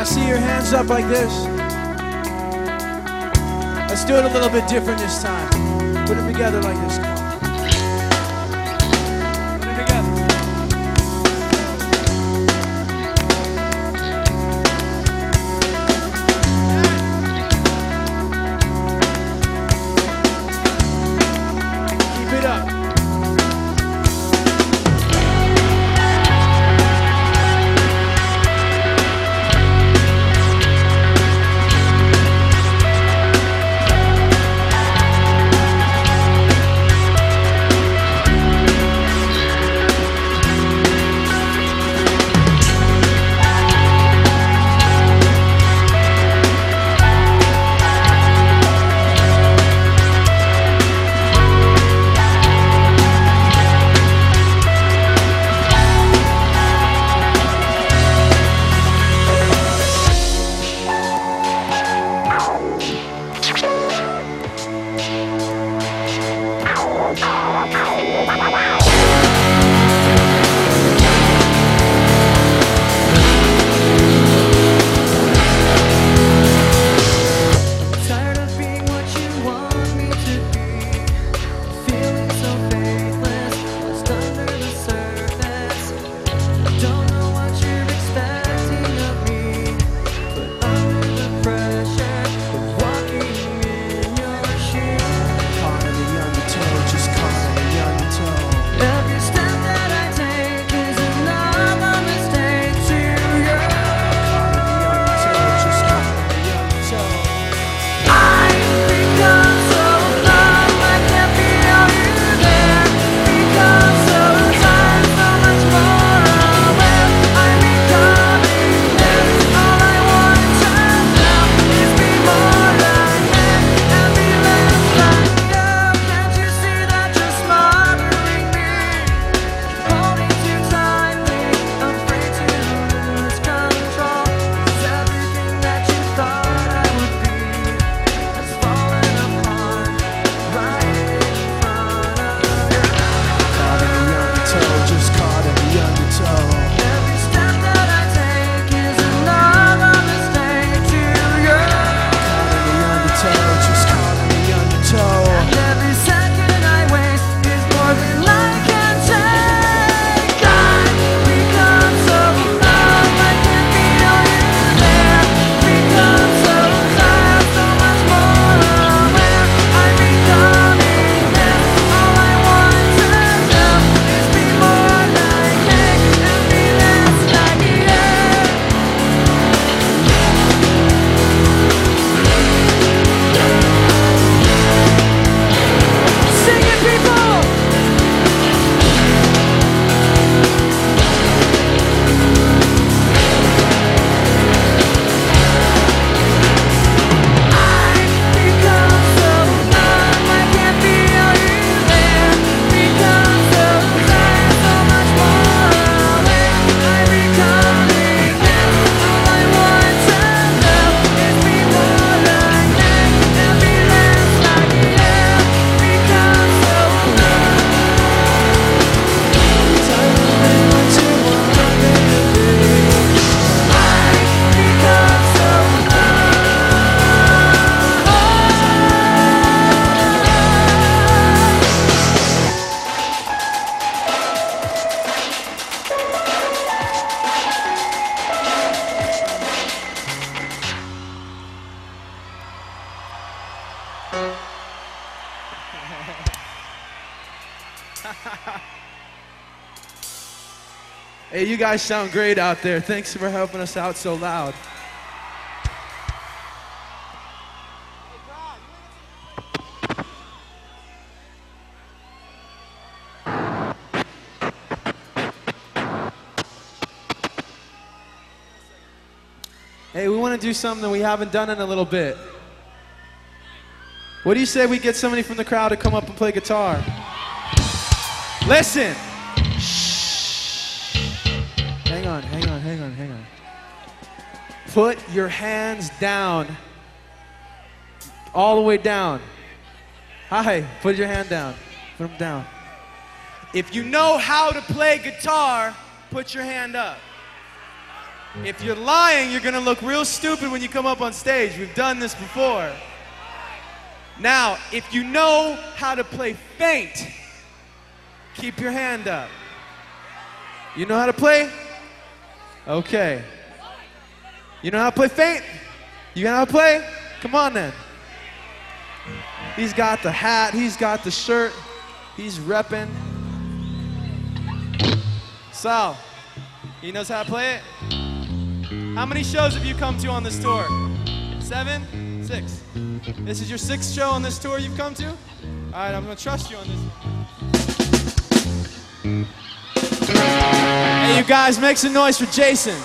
I see your hands up like this? Let's do it a little bit different this time. Put them together like this. Come on. Put them together. Keep it up. Hey, you guys sound great out there. Thanks for helping us out so loud. Hey, we want to do something we haven't done in a little bit. What do you say we get somebody from the crowd to come up and play guitar? Listen. Shh. Hang on. Put your hands down. All the way down. Hi, put your hand down. Put them down. If you know how to play guitar, put your hand up. If you're lying, you're gonna look real stupid when you come up on stage. We've done this before. Now, if you know how to play feint, keep your hand up. You know how to play? Okay. You know how to play feint? You know how to play? Come on then. He's got the hat, he's got the shirt, he's repping. Sal, he knows how to play it? How many shows have you come to on this tour? 7? 6. This is your 6th show on this tour you've come to? All right, I'm gonna trust you on this. Hey, you guys, make some noise for Jason.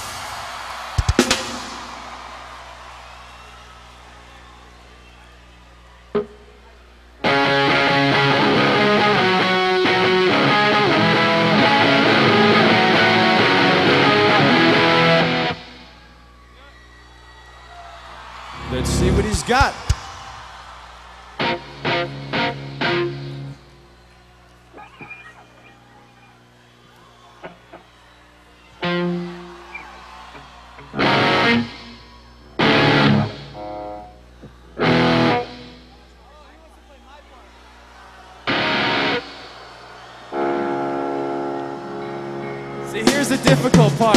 Let's see what he's got. See, here's the difficult part.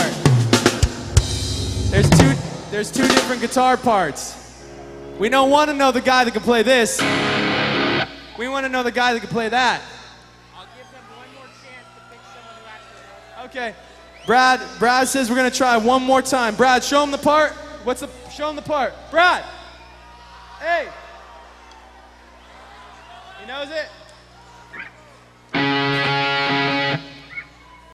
There's two different guitar parts. We don't want to know the guy that can play this. We want to know the guy that can play that. I'll give them one more chance to pick someone who actually knows. Okay. Brad says we're going to try one more time. Brad, show him the part. Show him the part. Brad. Hey. He knows it?